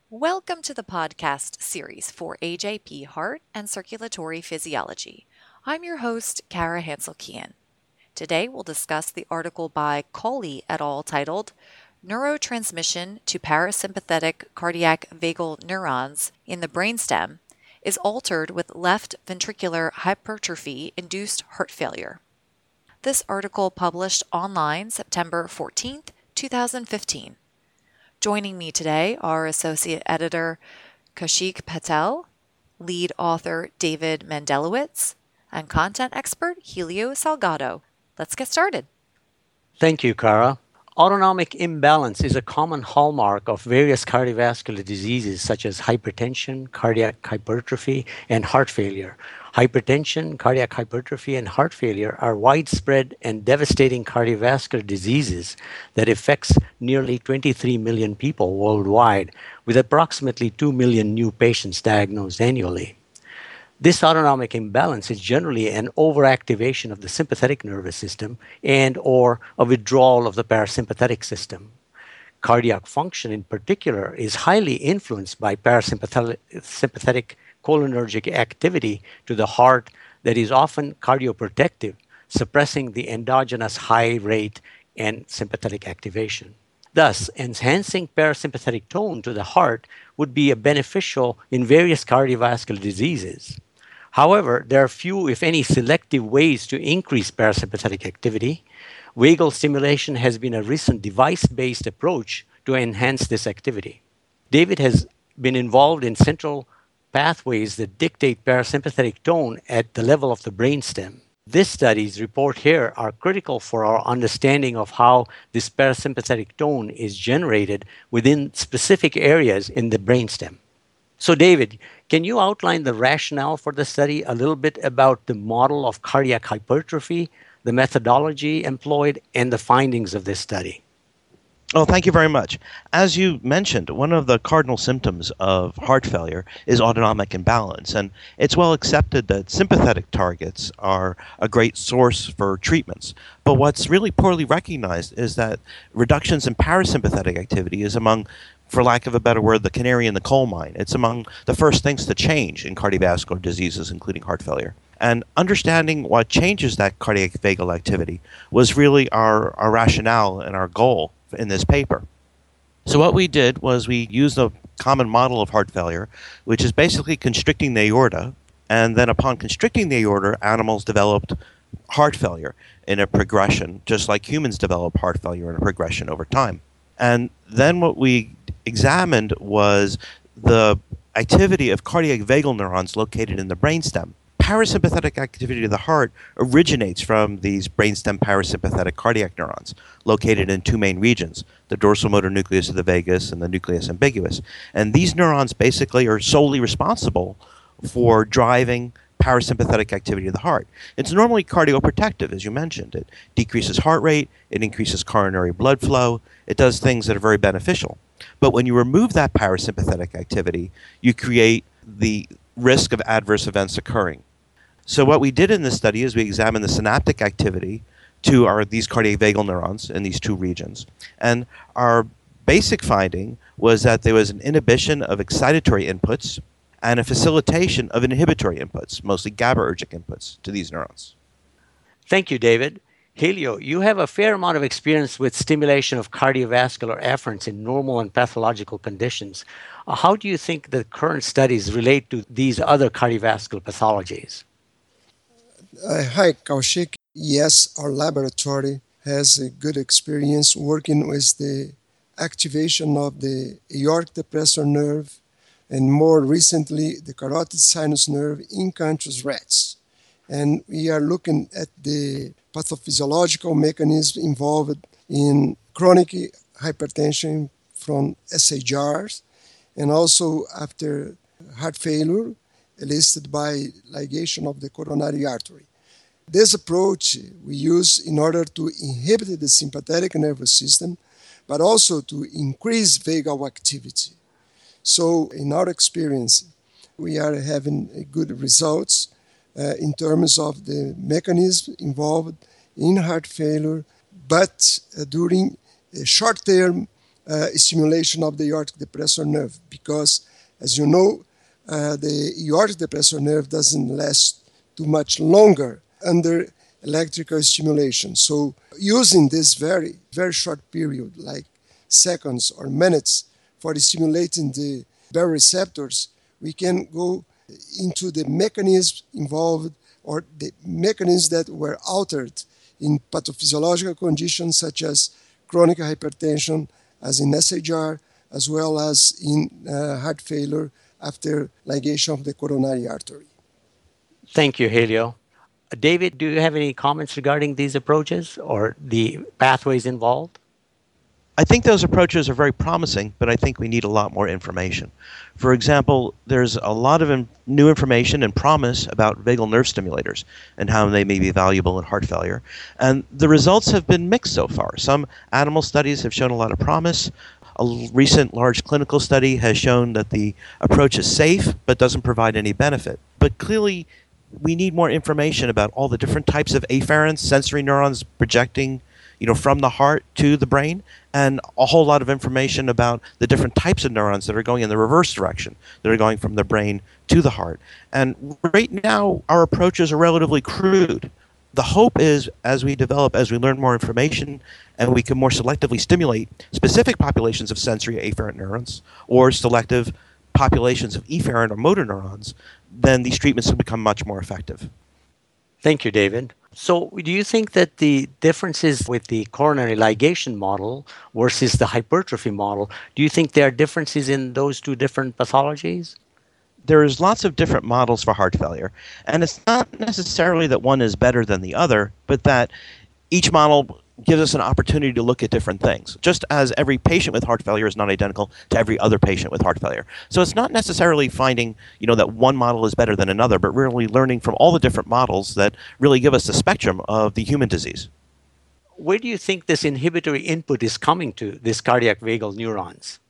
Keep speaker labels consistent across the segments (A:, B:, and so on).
A: Welcome to the podcast series for AJP Heart and Circulatory Physiology. I'm your host, Kara Hansel-Kian. Today we'll discuss the article by Coley et al. Titled Neurotransmission to Parasympathetic Cardiac Vagal Neurons in the Brainstem is Altered with Left Ventricular Hypertrophy-Induced Heart Failure. This article published online September 14th, 2015. Joining me today are Associate Editor Kaushik Patel, Lead Author David Mendelowitz, and Content Expert Helio Salgado. Let's get started.
B: Thank you, Kara. Autonomic imbalance is a common hallmark of various cardiovascular diseases such as hypertension, cardiac hypertrophy, and heart failure. Hypertension, cardiac hypertrophy, and heart failure are widespread and devastating cardiovascular diseases that affects nearly 23 million people worldwide, with approximately 2 million new patients diagnosed annually. This autonomic imbalance is generally an overactivation of the sympathetic nervous system and or a withdrawal of the parasympathetic system. Cardiac function in particular is highly influenced by parasympathetic cholinergic activity to the heart that is often cardioprotective, suppressing the endogenous high rate and sympathetic activation. Thus, enhancing parasympathetic tone to the heart would be beneficial in various cardiovascular diseases. However, there are few, if any, selective ways to increase parasympathetic activity. Vagal stimulation has been a recent device-based approach to enhance this activity. David has been involved in central pathways that dictate parasympathetic tone at the level of the brainstem. These studies report here are critical for our understanding of how this parasympathetic tone is generated within specific areas in the brainstem. So, David, can you outline the rationale for the study, a little bit about the model of cardiac hypertrophy, the methodology employed, and the findings of this study?
C: Oh, thank you very much. As you mentioned, one of the cardinal symptoms of heart failure is autonomic imbalance, and it's well accepted that sympathetic targets are a great source for treatments. But what's really poorly recognized is that reductions in parasympathetic activity is among, for lack of a better word, the canary in the coal mine. It's among the first things to change in cardiovascular diseases, including heart failure. And understanding what changes that cardiac vagal activity was really our rationale and our goal in this paper. So what we did was we used a common model of heart failure, which is basically constricting the aorta, and then upon constricting the aorta, animals developed heart failure in a progression, just like humans develop heart failure in a progression over time. And then what we examined was the activity of cardiac vagal neurons located in the brainstem. Parasympathetic activity of the heart originates from these brainstem parasympathetic cardiac neurons located in two main regions, the dorsal motor nucleus of the vagus and the nucleus ambiguus. And these neurons basically are solely responsible for driving parasympathetic activity of the heart. It's normally cardioprotective, as you mentioned. It decreases heart rate, it increases coronary blood flow, it does things that are very beneficial. But when you remove that parasympathetic activity, you create the risk of adverse events occurring. So what we did in this study is we examined the synaptic activity to these cardiac vagal neurons in these two regions. And our basic finding was that there was an inhibition of excitatory inputs and a facilitation of inhibitory inputs, mostly GABAergic inputs to these neurons.
B: Thank you, David. Helio, you have a fair amount of experience with stimulation of cardiovascular afferents in normal and pathological conditions. How do you think the current studies relate to these other cardiovascular pathologies?
D: Hi, Kaushik. Yes, our laboratory has a good experience working with the activation of the aortic depressor nerve and more recently the carotid sinus nerve in conscious rats. And we are looking at the pathophysiological mechanisms involved in chronic hypertension from SHRs and also after heart failure elicited by ligation of the coronary artery. This approach we use in order to inhibit the sympathetic nervous system, but also to increase vagal activity. So in our experience, we are having good results in terms of the mechanism involved in heart failure, but during a short-term stimulation of the aortic depressor nerve because, as you know, the aortic depressor nerve doesn't last too much longer under electrical stimulation. So using this very, very short period, like seconds or minutes, for stimulating the baroreceptors, we can go into the mechanisms involved or the mechanisms that were altered in pathophysiological conditions such as chronic hypertension, as in SHR, as well as in heart failure after ligation of the coronary artery.
B: Thank you, Helio. David, do you have any comments regarding these approaches or the pathways involved?
C: I think those approaches are very promising, but I think we need a lot more information. For example, there's a lot of new information and promise about vagal nerve stimulators and how they may be valuable in heart failure. And the results have been mixed so far. Some animal studies have shown a lot of promise. A recent large clinical study has shown that the approach is safe but doesn't provide any benefit. But clearly, we need more information about all the different types of afferents, sensory neurons projecting from the heart to the brain, and a whole lot of information about the different types of neurons that are going in the reverse direction, that are going from the brain to the heart. And right now, our approaches are relatively crude. The hope is, as we learn more information, and we can more selectively stimulate specific populations of sensory afferent neurons or selective populations of efferent or motor neurons, then these treatments will become much more effective.
B: Thank you, David. So do you think that the differences with the coronary ligation model versus the hypertrophy model, do you think there are differences in those two different pathologies?
C: There's lots of different models for heart failure, and it's not necessarily that one is better than the other, but that each model gives us an opportunity to look at different things, just as every patient with heart failure is not identical to every other patient with heart failure. So it's not necessarily finding, that one model is better than another, but really learning from all the different models that really give us the spectrum of the human disease.
B: Where do you think this inhibitory input is coming to, these cardiac vagal neurons?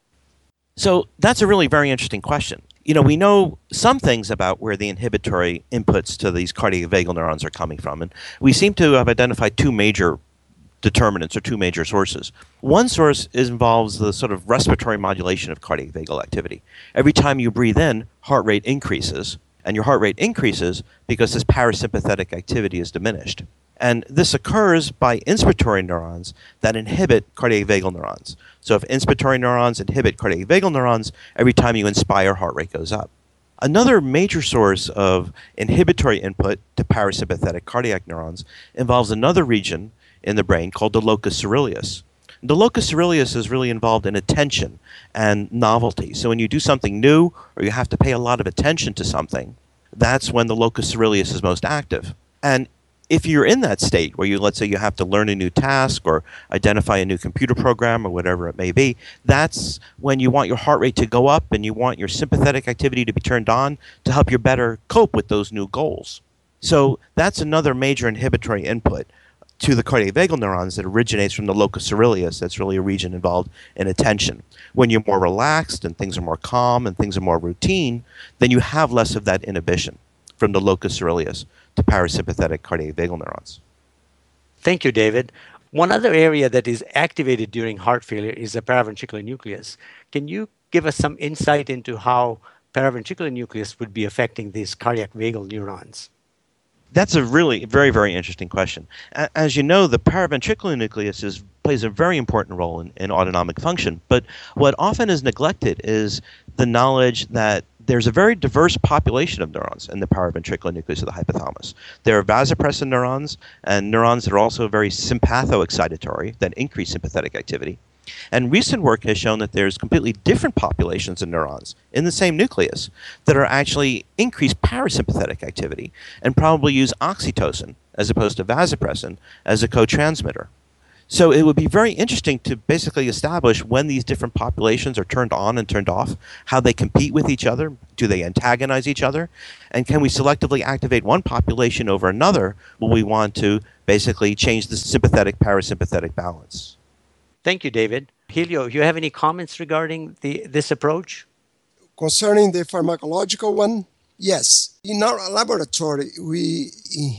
C: So that's a really very interesting question. We know some things about where the inhibitory inputs to these cardiac vagal neurons are coming from, and we seem to have identified two major determinants or two major sources. One source involves the sort of respiratory modulation of cardiac vagal activity. Every time you breathe in, heart rate increases, and your heart rate increases because this parasympathetic activity is diminished. And this occurs by inspiratory neurons that inhibit cardiac vagal neurons. So if inspiratory neurons inhibit cardiac vagal neurons, every time you inspire, heart rate goes up. Another major source of inhibitory input to parasympathetic cardiac neurons involves another region in the brain called the locus coeruleus. The locus coeruleus is really involved in attention and novelty. So when you do something new or you have to pay a lot of attention to something, that's when the locus coeruleus is most active. And if you're in that state where let's say you have to learn a new task or identify a new computer program or whatever it may be, that's when you want your heart rate to go up and you want your sympathetic activity to be turned on to help you better cope with those new goals. So that's another major inhibitory input to the cardiac vagal neurons that originates from the locus coeruleus. That's really a region involved in attention. When you're more relaxed and things are more calm and things are more routine, then you have less of that inhibition from the locus coeruleus to parasympathetic cardiac vagal neurons.
B: Thank you, David. One other area that is activated during heart failure is the paraventricular nucleus. Can you give us some insight into how paraventricular nucleus would be affecting these cardiac vagal neurons?
C: That's a really very, very interesting question. As you know, the paraventricular nucleus plays a very important role in autonomic function. But what often is neglected is the knowledge that there's a very diverse population of neurons in the paraventricular nucleus of the hypothalamus. There are vasopressin neurons and neurons that are also very sympathoexcitatory, that increase sympathetic activity. And recent work has shown that there's completely different populations of neurons in the same nucleus that are actually increased parasympathetic activity and probably use oxytocin as opposed to vasopressin as a co-transmitter. So it would be very interesting to basically establish when these different populations are turned on and turned off, how they compete with each other, do they antagonize each other, and can we selectively activate one population over another when we want to basically change the sympathetic parasympathetic balance.
B: Thank you, David. Helio, you have any comments regarding this approach?
D: Concerning the pharmacological one, yes. In our laboratory, we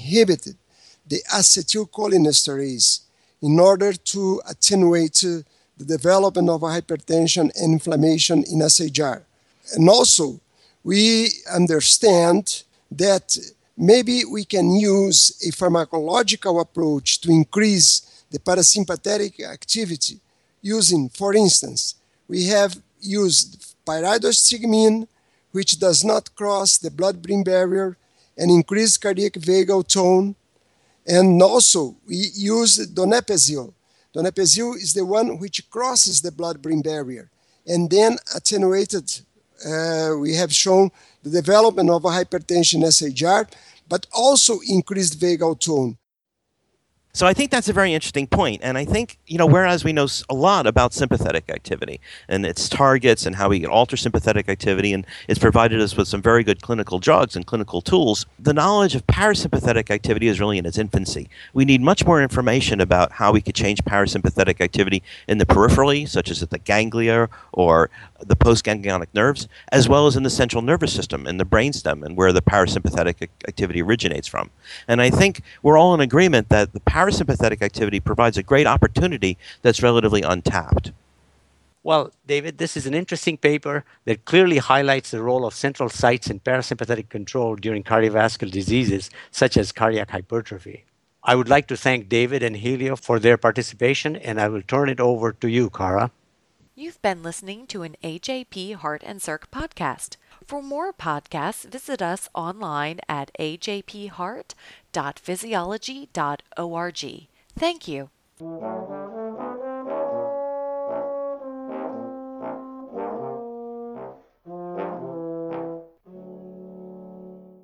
D: inhibited the acetylcholinesterase in order to attenuate the development of hypertension and inflammation in SHR. And also, we understand that maybe we can use a pharmacological approach to increase the parasympathetic activity using, for instance, we have used pyridostigmine, which does not cross the blood-brain barrier and increase cardiac vagal tone. And also, we use donepezil. Donepezil is the one which crosses the blood-brain barrier. And then attenuated, we have shown the development of a hypertension SHR, but also increased vagal tone.
C: So I think that's a very interesting point. And I think, whereas we know a lot about sympathetic activity and its targets and how we can alter sympathetic activity, and it's provided us with some very good clinical drugs and clinical tools, the knowledge of parasympathetic activity is really in its infancy. We need much more information about how we could change parasympathetic activity in the periphery, such as at the ganglia or the postganglionic nerves, as well as in the central nervous system, in the brainstem, and where the parasympathetic activity originates from. And I think we're all in agreement that the parasympathetic activity provides a great opportunity that's relatively untapped.
B: Well, David, this is an interesting paper that clearly highlights the role of central sites in parasympathetic control during cardiovascular diseases such as cardiac hypertrophy. I would like to thank David and Helio for their participation, and I will turn it over to you, Cara.
A: You've been listening to an AJP Heart and Circ podcast. For more podcasts, visit us online at ajpheart.physiology.org. Thank you.